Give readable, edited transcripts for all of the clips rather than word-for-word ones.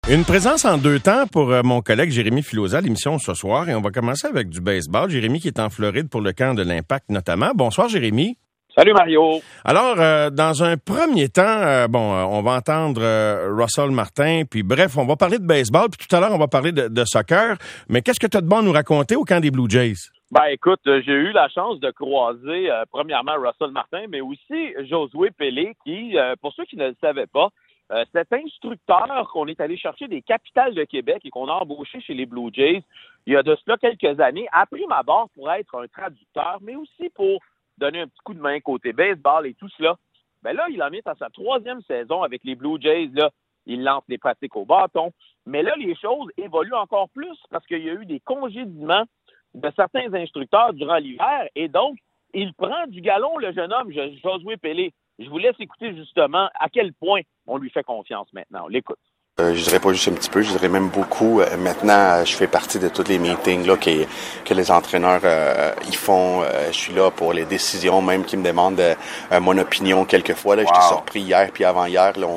Une présence en deux temps pour mon collègue Jérémy Filosa à l'émission ce soir. Et on va commencer avec du baseball. Jérémy qui est en Floride pour le camp de l'Impact notamment. Bonsoir Jérémy. Salut Mario. Alors, dans un premier temps, on va entendre Russell Martin, puis bref, on va parler de baseball, puis tout à l'heure, on va parler de soccer. Mais qu'est-ce que tu as de bon à nous raconter au camp des Blue Jays? Ben écoute, j'ai eu la chance de croiser premièrement Russell Martin, mais aussi Josué Pelé, qui, pour ceux qui ne le savaient pas, cet instructeur qu'on est allé chercher des capitales de Québec et qu'on a embauché chez les Blue Jays il y a de cela quelques années, a pris ma barre pour être un traducteur, mais aussi pour donner un petit coup de main côté baseball et tout cela. Ben là, il en est à sa 3e saison avec les Blue Jays. Là, il lance des pratiques au bâton. Mais là, les choses évoluent encore plus parce qu'il y a eu des congédiements de certains instructeurs durant l'hiver. Et donc, il prend du galon, le jeune homme, Josué Pelé. Je vous laisse écouter justement à quel point on lui fait confiance maintenant. On l'écoute. Je dirais pas juste un petit peu, je dirais même beaucoup. Maintenant, je fais partie de tous les meetings là, que les entraîneurs ils font. Je suis là pour les décisions, même qui me demandent mon opinion quelquefois. Là, J'étais surpris hier puis avant-hier. Là, on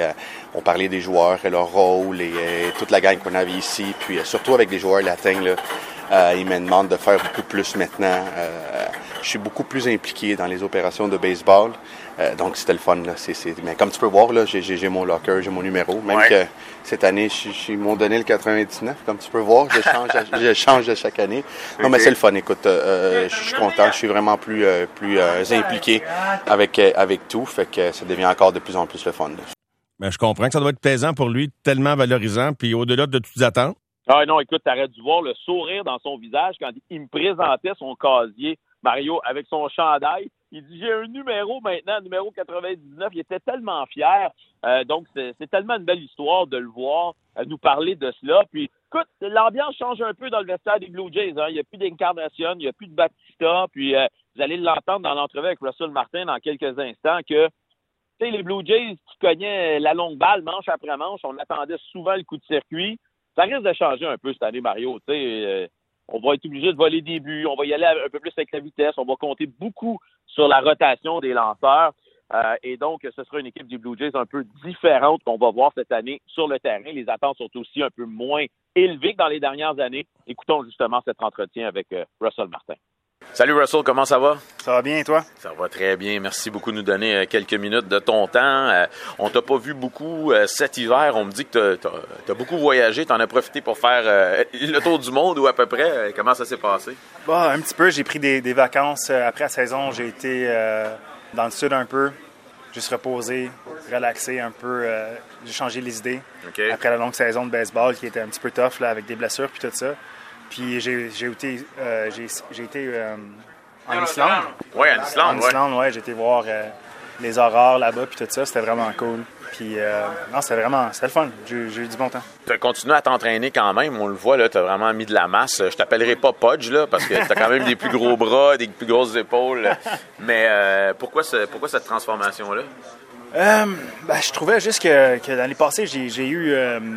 parlait des joueurs et leur rôle et toute la gang qu'on avait ici. Puis surtout avec des joueurs latins, là, ils me demandent de faire beaucoup plus maintenant. Je suis beaucoup plus impliqué dans les opérations de baseball. Donc, c'était le fun. Là. Mais comme tu peux voir, là, j'ai mon locker, j'ai mon numéro. Même que cette année, ils m'ont donné le 99. Comme tu peux voir, je change chaque année. Non, mais c'est le fun. Écoute, je suis content. Je suis vraiment plus impliqué avec tout. Fait que ça devient encore de plus en plus le fun. Là. Ben, je comprends que ça doit être plaisant pour lui, tellement valorisant, puis au-delà de toutes attentes. Ah non, écoute, t'aurais dû voir le sourire dans son visage quand il me présentait son casier, Mario, avec son chandail. Il dit, j'ai un numéro maintenant, numéro 99. Il était tellement fier. Donc, c'est tellement une belle histoire de le voir nous parler de cela. Puis, écoute, l'ambiance change un peu dans le vestiaire des Blue Jays. Hein. Il n'y a plus d'Incarnation, il n'y a plus de Batista. Puis, vous allez l'entendre dans l'entrevue avec Russell Martin dans quelques instants que, tu sais, les Blue Jays qui cognaient la longue balle manche après manche, on attendait souvent le coup de circuit. Ça risque de changer un peu cette année, Mario. Tu sais, on va être obligé de voler des buts, on va y aller un peu plus avec la vitesse, on va compter beaucoup sur la rotation des lanceurs. Et donc, ce sera une équipe du Blue Jays un peu différente qu'on va voir cette année sur le terrain. Les attentes sont aussi un peu moins élevées que dans les dernières années. Écoutons justement cet entretien avec Russell Martin. Salut Russell, comment ça va? Ça va bien, toi? Ça va très bien. Merci beaucoup de nous donner quelques minutes de ton temps. On t'a pas vu beaucoup cet hiver. On me dit que t'as beaucoup voyagé. T'en as profité pour faire le tour du monde ou à peu près. Comment ça s'est passé? Bah, un petit peu. J'ai pris des vacances. Après la saison, j'ai été dans le sud un peu. Juste reposer, relaxer un peu. J'ai changé les idées. Okay. Après la longue saison de baseball qui était un petit peu tough là, avec des blessures puis tout ça. Puis j'ai été en Islande. Oui, en Islande, En Islande, ouais. J'ai été voir les aurores là-bas, puis tout ça. C'était vraiment cool. Puis, non, c'était le fun. J'ai eu du bon temps. Tu as continué à t'entraîner quand même. On le voit, là, tu as vraiment mis de la masse. Je t'appellerai pas Podge, là, parce que tu as quand même des plus gros bras, des plus grosses épaules. Mais pourquoi cette transformation-là? Je trouvais juste que l'année passée, j'ai eu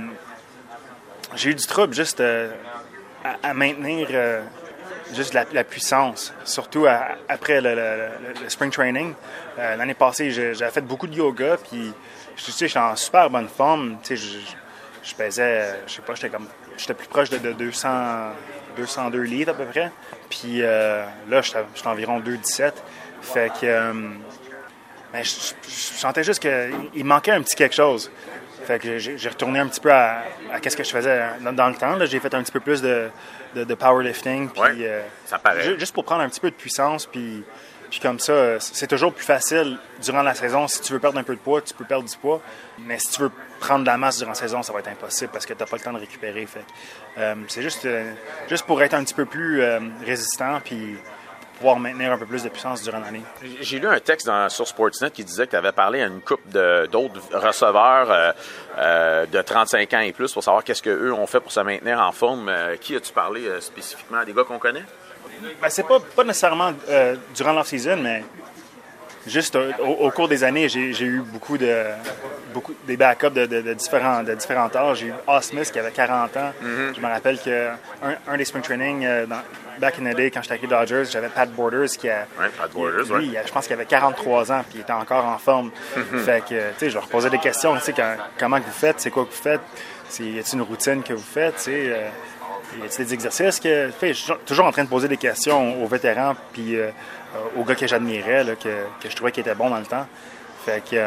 du trouble juste à maintenir juste la puissance, surtout après le spring training. L'année passée, j'avais fait beaucoup de yoga, puis j'étais en super bonne forme. Je pesais, je sais pas, j'étais plus proche de 202 livres à peu près. Puis là, j'étais environ 217. Fait que je sentais juste qu'il manquait un petit quelque chose. Fait que j'ai retourné un petit peu à qu'est-ce que je faisais dans le temps. Là. J'ai fait un petit peu plus de powerlifting. Puis, ça paraît. Juste pour prendre un petit peu de puissance. Puis comme ça, c'est toujours plus facile durant la saison. Si tu veux perdre un peu de poids, tu peux perdre du poids. Mais si tu veux prendre de la masse durant la saison, ça va être impossible parce que tu n'as pas le temps de récupérer. Fait c'est juste pour être un petit peu plus résistant. Puis pouvoir maintenir un peu plus de puissance durant l'année. J'ai lu un texte sur Sportsnet qui disait que tu avais parlé à une couple d'autres receveurs de 35 ans et plus pour savoir qu'est-ce qu'eux ont fait pour se maintenir en forme. Qui as-tu parlé spécifiquement? Des gars qu'on connaît? C'est pas nécessairement durant l'off-season, mais juste au cours des années, j'ai eu beaucoup de des backups de différents âges. J'ai eu Al Smith qui avait 40 ans. Je me rappelle qu'un des spring training, back in the day, quand j'étais avec les Dodgers, j'avais Pat Borders qui a... Pat Borders, lui, je pense qu'il avait 43 ans puis il était encore en forme. Fait que, tu sais, je leur posais des questions. Tu sais, comment que vous faites? C'est quoi que vous faites? Y a-t-il une routine que vous faites? Tu sais, y a-t-il des exercices que... Je suis toujours en train de poser des questions aux vétérans puis aux gars que j'admirais, là, que je trouvais qu'ils étaient bons dans le temps. Fait que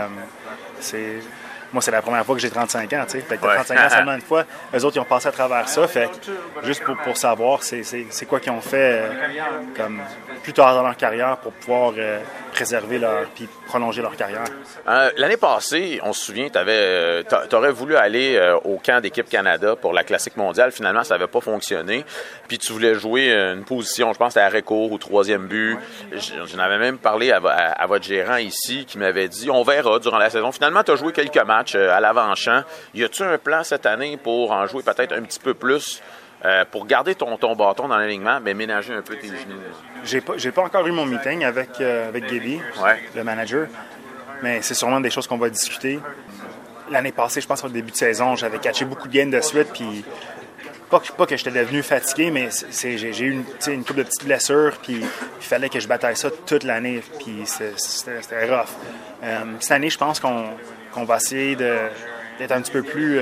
moi, c'est la première fois que j'ai 35 ans, tu sais. Fait que 35 ans seulement une fois. Eux autres, ils ont passé à travers ça. Fait que juste pour savoir c'est quoi qu'ils ont fait comme plus tard dans leur carrière pour pouvoir préserver puis prolonger leur carrière. L'année passée, on se souvient, t'aurais voulu aller au camp d'équipe Canada pour la Classique mondiale. Finalement, ça n'avait pas fonctionné. Puis tu voulais jouer une position, je pense, c'était arrêt court ou troisième but. J'en avais même parlé à votre gérant ici qui m'avait dit, on verra durant la saison. Finalement, tu as joué quelques matchs à l'avant-champ. Y a-tu un plan cette année pour en jouer peut-être un petit peu plus pour garder ton bâton dans l'alignement, mais ménager un peu tes genoux? J'ai pas encore eu mon meeting avec Gibby, le manager, mais c'est sûrement des choses qu'on va discuter. L'année passée, je pense qu'au début de saison, j'avais catché beaucoup de games de suite, puis pas que j'étais devenu fatigué, mais j'ai eu une couple de petites blessures, puis il fallait que je bataille ça toute l'année, puis c'était rough. Cette année, je pense qu'on va essayer d'être un petit peu plus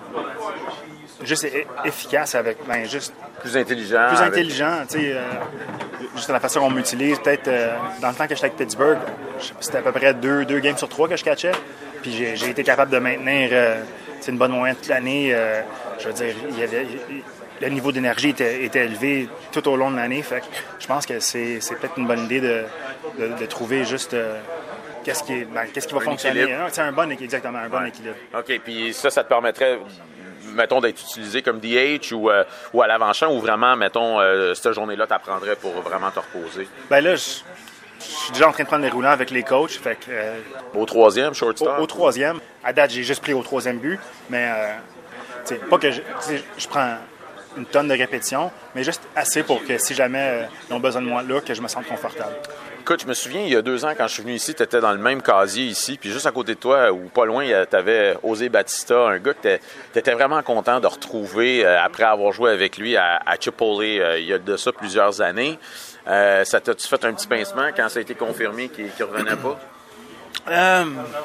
juste efficace avec juste plus intelligent. Plus intelligent, tu sais, juste la façon qu'on m'utilise. Peut-être dans le temps que j'étais avec Pittsburgh, c'était à peu près 2 games sur 3 que je catchais. Puis j'ai été capable de maintenir une bonne moyenne toute l'année. Je veux dire, le niveau d'énergie était élevé tout au long de l'année. Fait que je pense que c'est peut-être une bonne idée de trouver juste qu'est-ce qui va fonctionner. C'est un bon équilibre. OK, puis ça te permettrait, mettons, d'être utilisé comme DH ou à l'avant-champ, ou vraiment, mettons, cette journée-là, tu apprendrais pour vraiment te reposer? Ben là, je suis déjà en train de prendre les roulants avec les coachs. Fait que, au troisième, shortstop? Au troisième. À date, j'ai juste pris au troisième but, mais pas que je prends une tonne de répétitions, mais juste assez pour que si jamais ils ont besoin de moi là, que je me sente confortable. Écoute, je me souviens, il y a 2 ans, quand je suis venu ici, tu étais dans le même casier ici, puis juste à côté de toi, ou pas loin, tu avais José Batista, un gars que tu étais vraiment content de retrouver après avoir joué avec lui à Chipotle il y a de ça plusieurs années. Ça t'a-tu fait un petit pincement quand ça a été confirmé qu'il ne revenait pas?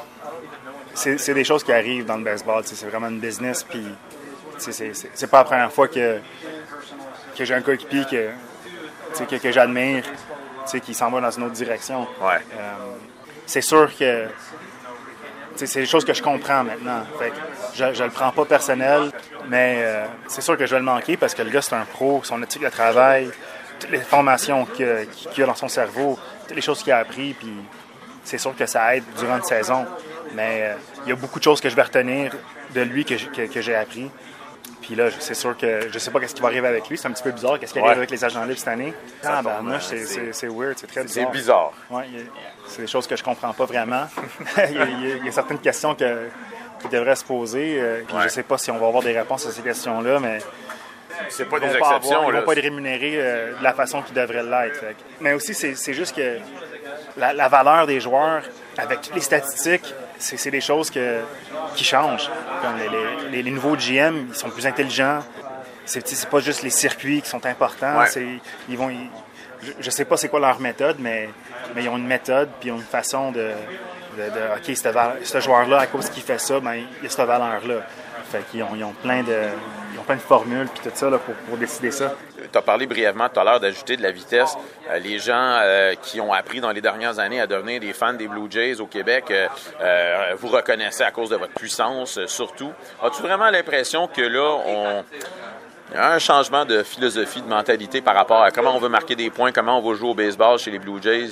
C'est des choses qui arrivent dans le baseball. C'est vraiment une business, puis c'est pas la première fois que j'ai un coéquipier que j'admire, qui s'en va dans une autre direction. Ouais. C'est sûr que c'est des choses que je comprends maintenant. Fait que je le prends pas personnel, mais c'est sûr que je vais le manquer parce que le gars, c'est un pro, son éthique de travail, toutes les formations qu'il a dans son cerveau, toutes les choses qu'il a appris, puis c'est sûr que ça aide durant une saison. Mais il y a beaucoup de choses que je vais retenir de lui que j'ai appris. Puis là, c'est sûr que je sais pas qu'est-ce qui va arriver avec lui. C'est un petit peu bizarre. Qu'est-ce qui arrive avec les agents libres cette année? C'est weird. C'est très bizarre. C'est bizarre. Ouais, c'est des choses que je comprends pas vraiment. il y a certaines questions qui devraient se poser. Puis je sais pas si on va avoir des réponses à ces questions-là, mais c'est pas des exceptions. Ils vont pas être rémunérés de la façon qu'ils devraient l'être. Mais aussi, c'est juste que la valeur des joueurs, avec toutes les statistiques, c'est des choses qui changent. Comme les nouveaux GM, ils sont plus intelligents. C'est pas juste les circuits qui sont importants. Ouais. Je sais pas c'est quoi leur méthode, mais ils ont une méthode puis ils ont une façon de OK, ce joueur-là, à cause qu'il fait ça, ben, il y a cette valeur-là. Fait qu'ils ont plein de formules puis tout ça là, pour décider ça. Tu as parlé brièvement tout à l'heure d'ajouter de la vitesse. Les gens qui ont appris dans les dernières années à devenir des fans des Blue Jays au Québec, vous reconnaissez à cause de votre puissance surtout. As-tu vraiment l'impression que là, il y a un changement de philosophie, de mentalité par rapport à comment on veut marquer des points, comment on va jouer au baseball chez les Blue Jays?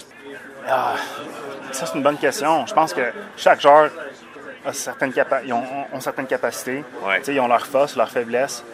Ça, c'est une bonne question. Je pense que chaque joueur ont certaines capacités. Ouais. Ils ont leurs forces, leurs faiblesses.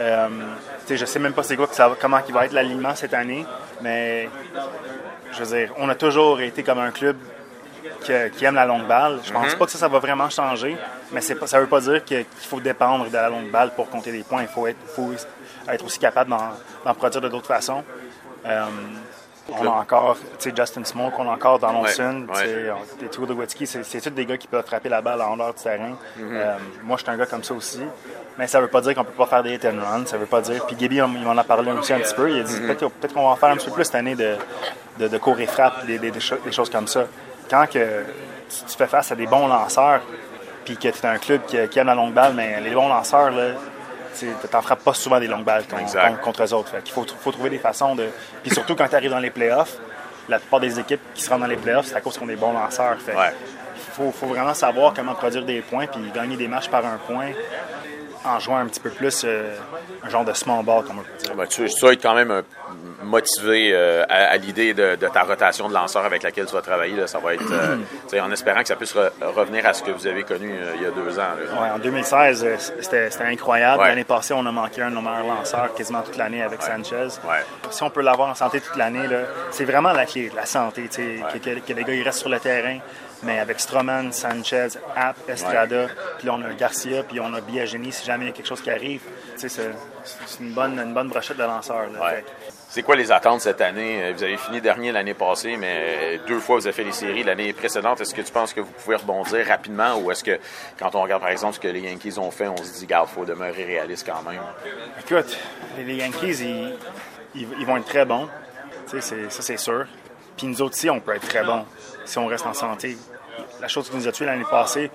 Je sais même pas c'est quoi comment il va être l'alignement cette année, mais je veux dire, on a toujours été comme un club qui aime la longue balle. Je pense pas que ça va vraiment changer, mais ça veut pas dire qu'il faut dépendre de la longue balle pour compter des points. Il faut être aussi capable d'en produire de d'autres façons. On a encore Justin Smoke, on a encore Donaldson, Tulowitzki, c'est tous des gars qui peuvent frapper la balle en dehors du terrain. Moi, je suis un gars comme ça aussi. Mais ça veut pas dire qu'on peut pas faire des hit and run. Ça veut pas dire. Puis Gibby, il m'en a parlé aussi un petit peu. Il a dit peut-être qu'on va en faire un petit peu plus cette année de cours et frappe, des choses comme ça. Quand que tu fais face à des bons lanceurs, puis que tu es un club qui aime la longue balle, mais les bons lanceurs, là, tu n'en frappes pas souvent des longues balles contre eux autres. Fait qu'il faut trouver des façons de. Puis surtout quand tu arrives dans les playoffs, la plupart des équipes qui se rendent dans les playoffs, c'est à cause qu'on est des bons lanceurs. Fait faut vraiment savoir comment produire des points puis gagner des matchs par un point en jouant un petit peu plus un genre de small ball, comme on peut dire. Ben, tu vas être quand même motivé à l'idée de ta rotation de lanceurs avec laquelle tu vas travailler. Là. Ça va être en espérant que ça puisse revenir à ce que vous avez connu il y a 2 ans. Ouais, en 2016, c'était incroyable. L'année passée, on a manqué un de nos meilleurs lanceurs quasiment toute l'année avec Sanchez. Si on peut l'avoir en santé toute l'année, là, c'est vraiment la clé, la santé. Que les gars ils restent sur le terrain. Mais avec Stroman, Sanchez, App, Estrada, puis là on a Garcia, puis on a Biagini si jamais il y a quelque chose qui arrive. C'est une bonne brochette de lanceurs. Là. C'est quoi les attentes cette année? Vous avez fini dernier l'année passée, mais 2 fois vous avez fait les séries l'année précédente. Est-ce que tu penses que vous pouvez rebondir rapidement ou est-ce que quand on regarde par exemple ce que les Yankees ont fait, on se dit, regarde, il faut demeurer réaliste quand même? Écoute, les Yankees, ils vont être très bons. Ça, c'est sûr. Puis nous autres aussi, on peut être très bons si on reste en santé. La chose qui nous a tués l'année passée,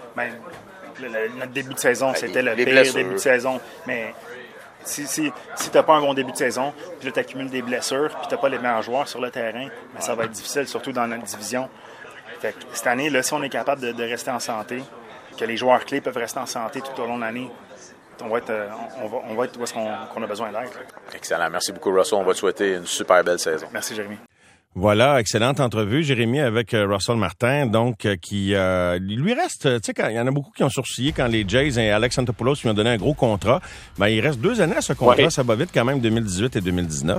notre début de saison, c'était le pire début de saison. Mais si tu n'as pas un bon début de saison, puis là, tu accumules des blessures, puis tu n'as pas les meilleurs joueurs sur le terrain, ça va être difficile, surtout dans notre division. Fait que cette année, là, si on est capable de rester en santé, que les joueurs clés peuvent rester en santé tout au long de l'année, on va être où est-ce qu'on a besoin d'être. Excellent. Merci beaucoup, Russell. On va te souhaiter une super belle saison. Merci, Jérémy. Voilà, excellente entrevue, Jérémy, avec Russell Martin, donc qui lui reste, tu sais, il y en a beaucoup qui ont sourcillé quand les Jays et Alex Antopoulos lui ont donné un gros contrat. Ben, il reste 2 années à ce contrat, ça va vite quand même, 2018 et 2019.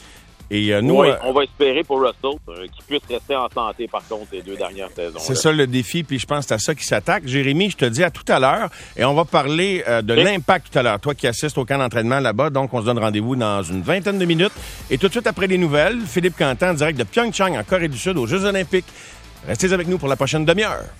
Et nous, on va espérer pour Russell qu'il puisse rester en santé, par contre, les 2 dernières saisons. C'est ça le défi, puis je pense que c'est à ça qu'il s'attaque. Jérémy, je te dis à tout à l'heure, et on va parler de l'impact tout à l'heure. Toi qui assistes au camp d'entraînement là-bas, donc on se donne rendez-vous dans une 20aine de minutes. Et tout de suite après les nouvelles, Philippe Quentin, en direct de Pyeongchang, en Corée du Sud, aux Jeux olympiques. Restez avec nous pour la prochaine demi-heure.